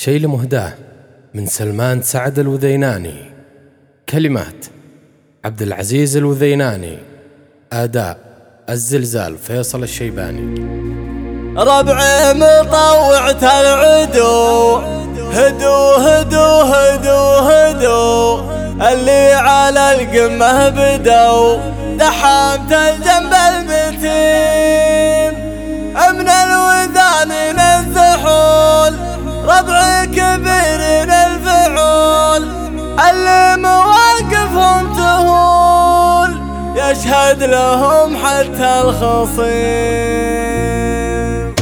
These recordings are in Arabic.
الشيل مهداه من سلمان سعد الوذيناني. كلمات عبد العزيز الوذيناني. أداء الزلزال فيصل الشيباني. ربعي مطوعة العدو، هدو هدو هدو هدو، اللي على القمة بدو دحمت الجنب المتين. من الوذان الزحول ربعي كبير الفعول، اللي مواقفهم تهول يشهد لهم حتى الخصيم.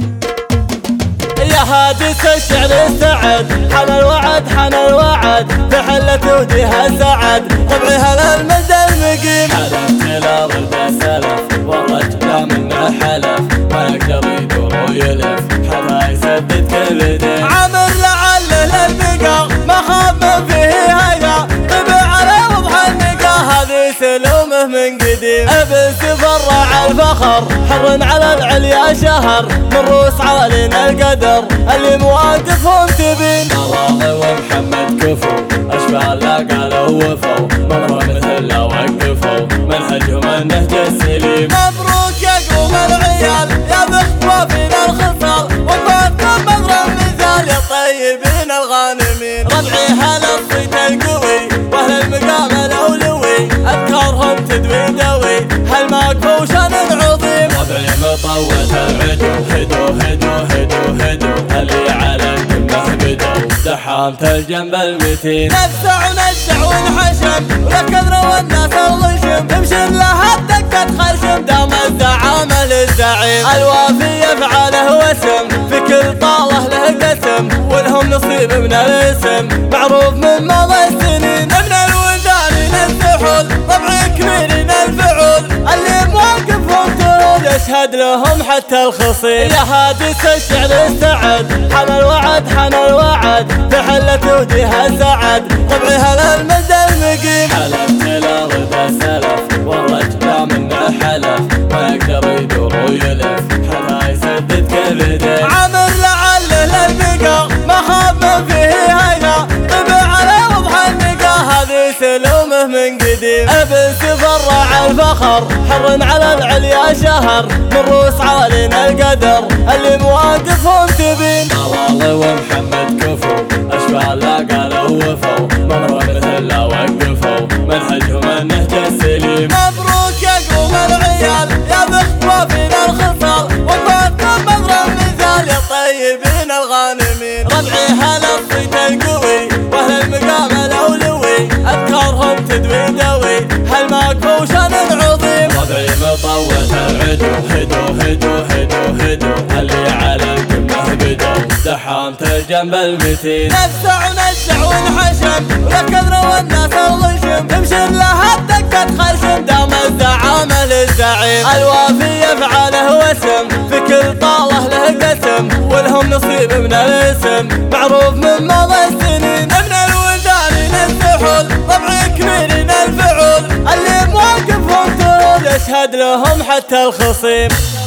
يا هادس الشعر السعد، حان الوعد حان الوعد، بحلة وديها سعد، ربعي هلا المدى المقيم. حلف إلى رد سلف والرجل منا حلف، ما يقدر يدور ويلف حتى يسدد كل دين. عامر لعله للبقى ما خاف من فيه هيا، طبع على وضح النقا هذه سلومه من قديم. ابن تفرع الفخر حر على العليا شهر، من روس عالينا القدر اللي مواقفهم تبين. الله ومحمد كفوا اشبال لا قالوا وفوا، مرة مثل لا وقفوا منهجهم النهج السليم. مبروك يقوم العيال يا ذخوة فينا الخصال، وفاتكم بدر المثال يا الطيبين الغانمين. ربعي هلا الصيت القوي واهل المقام الاولوي، اذكارهم تدوي دوي هالماكفو شان عظيم. ربعي مطوة العدو، هدو هدو هدو هدو، اللي على القمة بدو دحمت الجنب المتين. نزع ونزع ونحشم ولكذر والناس الغشم، يمشي لها بدقة خرشم دام الزعامة للزعيم. الوافي يفعله وسم في كل طاله له قسم، ولهم نصيب من الاسم معروف من مضى السنين. من الوذان الزحول ربعي كبير الفعول، اللي مواقفهم تهول يشهد لهم حتى الخصيم. يا هادس الشعر السعد، حان الوعد حان الوعد، بحلة وديها سعد، ربعي هلا المدى المقيم. حلف إلى رد سلف والرجل منا حلف، ما يقدر يدور ويلف حتى يسدد كل دين. عامر لعله للبقى ما خاف من فيه هيا، طبع على وضح النقا هذه سلومه من قديم. ابن تفرع الفخر حر على العليا شهر، من روس عالينا القدر اللي مواقفهم تبين. الله ومحمد كفوا اشبال لا قالوا وفوا، مرة مثل لا وقفوا منهجهم النهج السليم. مبروك يقوم العيال يا ذخوة فينا الخصال، وفاتكم بدر المثال يا الطيبين الغانمين. ربعي هلا الصيت القوي واهل المقام الاولوي، اذكارهم تدوي دوي هالماكفو شان عظيم. ربعي مطوة العدو، هدو هدو هدو هدو، اللي على القمة بدو دحمت الجنب المتين. نزع ونزع ونحشم ولكذر والناس الغشم، يمشي لها بدقة خرشم دام الزعامة للزعيم. الوافي يفعله وسم في كل طاله له قسم، ولهم نصيب من الاسم معروف من مضى السنين. من الوذان الزحول ربعي كبير الفعول، اللي مواقفهم تهول يشهد لهم حتى الخصيم.